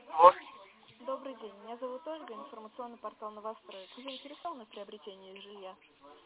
Алло. Добрый день, меня зовут Ольга, информационный портал «Новостроек». Вы заинтересованы в приобретении жилья?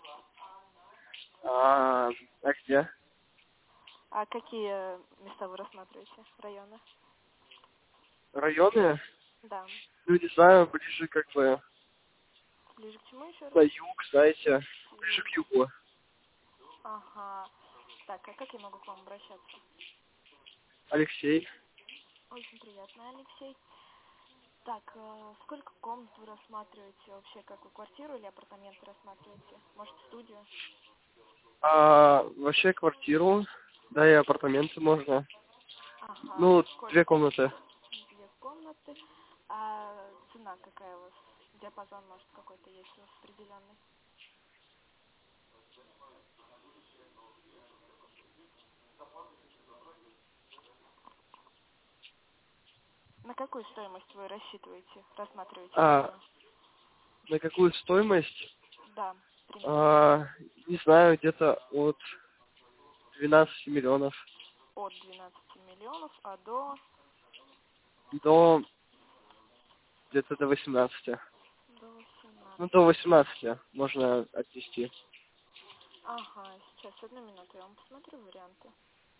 А где? А какие места вы рассматриваете? Районы? Районы? Да. Ну, не знаю, ближе как бы Ближе к чему еще на раз? юг, знаете, ближе к югу. Ага. Так, а как я могу к вам обращаться? Алексей. Очень приятно, Алексей. Так, сколько комнат вы рассматриваете вообще? Как вы квартиру или апартаменты рассматриваете? Может, студию? Вообще квартиру, да и апартаменты можно. Ага. Ну, Сколько? 2 комнаты. 2 комнаты. А цена какая у вас? Диапазон, может, какой-то есть у вас определенный? На какую стоимость вы рассчитываете, рассматриваете А, жилье? на какую стоимость? Да, примерно. А, не знаю, где-то от 12 миллионов От 12 миллионов, а до до где-то до 18. до Ну, до 18. 18 можно отнести. Ага, сейчас, одну минуту, я вам посмотрю варианты.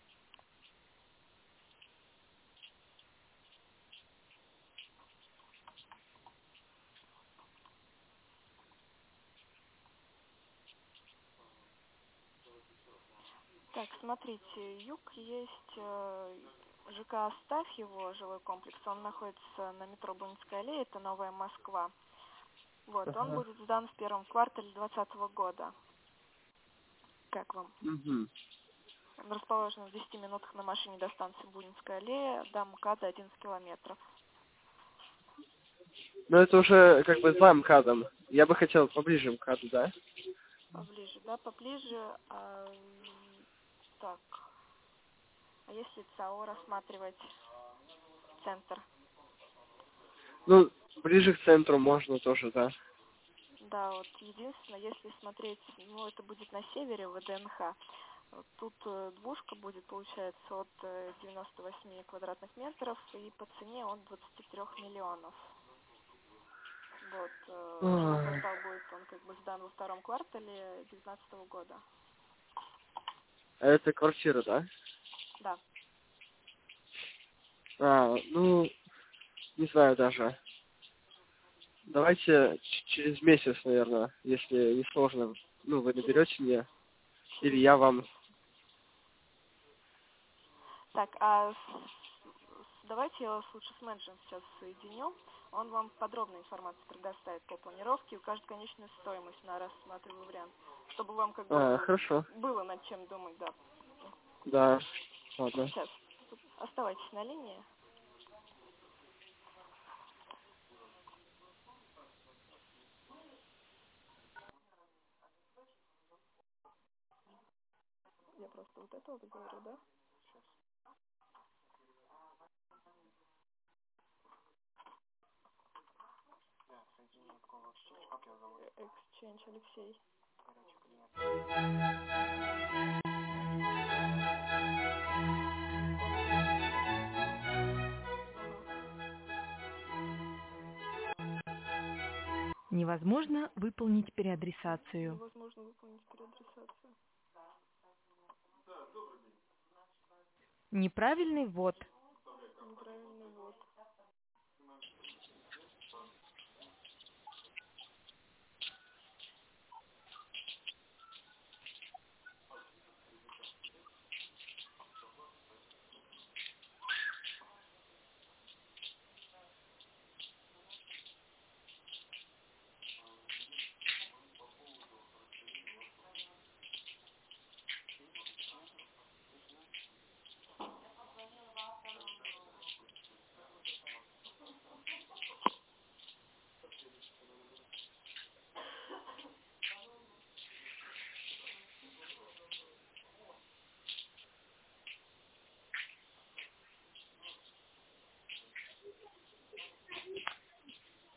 Так, смотрите, юг есть ЖК Астафьево, жилой комплекс. Он находится на метро Бунинская аллея, это Новая Москва. Вот, он Ага. будет сдан в первом квартале 2020 года. Как вам? Угу. Он расположен в 10 минутах на машине до станции Бунинская аллея, до МКАДа 11 километров. Ну, это уже как бы за МКАДом. Я бы хотел поближе к МКАДу, да? Поближе, да, поближе. Так, а если ЦАО рассматривать центр? Ну, ближе к центру можно тоже, да. Да, вот единственное, если смотреть, ну, это будет на севере, в ВДНХ. Вот тут двушка будет, получается, от 98 квадратных метров, и по цене от 23 миллионов. Вот, жилой Ой. квартал будет, он как бы сдан во втором квартале 2019 года. А это квартира, да? Да. Ну, не знаю даже. Давайте через месяц, наверное, если не сложно. Ну, вы наберете мне, или Через я вам. месяц. Так, давайте я вас лучше с менеджером сейчас соединю. Он вам подробную информацию предоставит по планировке и укажет конечную стоимость на рассматриваемый вариант, чтобы вам как бы Хорошо. было над чем думать, да. Да, ладно. Сейчас, оставайтесь на линии. Я просто вот это вот говорю, да? Exchange Алексей. Невозможно выполнить переадресацию. Невозможно выполнить переадресацию. Неправильный ввод.